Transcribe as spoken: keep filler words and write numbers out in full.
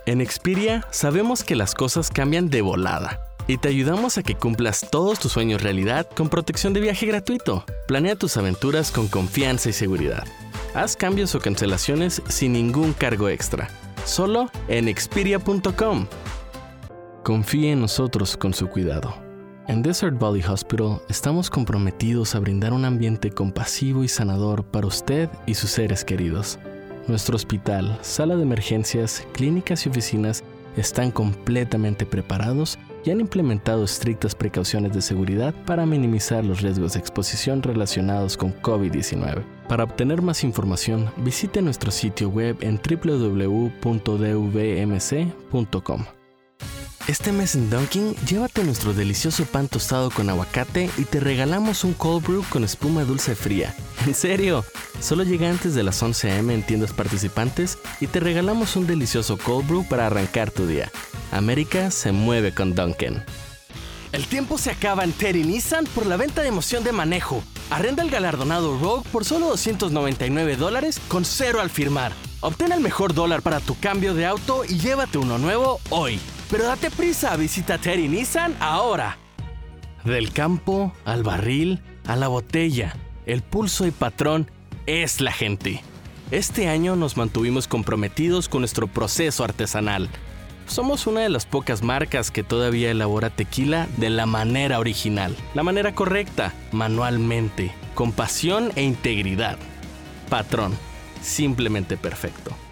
En Expedia sabemos que las cosas cambian de volada y te ayudamos a que cumplas todos tus sueños realidad con protección de viaje gratuito. Planea tus aventuras con confianza y seguridad. Haz cambios o cancelaciones sin ningún cargo extra, solo en expedia punto com. Confíe en nosotros con su cuidado. En Desert Valley Hospital estamos comprometidos a brindar un ambiente compasivo y sanador para usted y sus seres queridos. Nuestro hospital, sala de emergencias, clínicas y oficinas están completamente preparados y han implementado estrictas precauciones de seguridad para minimizar los riesgos de exposición relacionados con covid diecinueve. Para obtener más información, visite nuestro sitio web en doble u doble u doble u punto d v m c punto com. Este mes en Dunkin', llévate nuestro delicioso pan tostado con aguacate y te regalamos un cold brew con espuma dulce fría. ¡En serio! Solo llega antes de las once a eme en tiendas participantes y te regalamos un delicioso cold brew para arrancar tu día. América se mueve con Dunkin'. El tiempo se acaba en Teddy Nissan por la venta de emoción de manejo. Arrenda el galardonado Rogue por solo doscientos noventa y nueve dólares con cero al firmar. Obtén el mejor dólar para tu cambio de auto y llévate uno nuevo hoy. Pero date prisa, visita Teddy Nissan ahora. Del campo al barril a la botella, el pulso y patrón es la gente. Este año nos mantuvimos comprometidos con nuestro proceso artesanal. Somos una de las pocas marcas que todavía elabora tequila de la manera original, la manera correcta, manualmente, con pasión e integridad. Patrón, simplemente perfecto.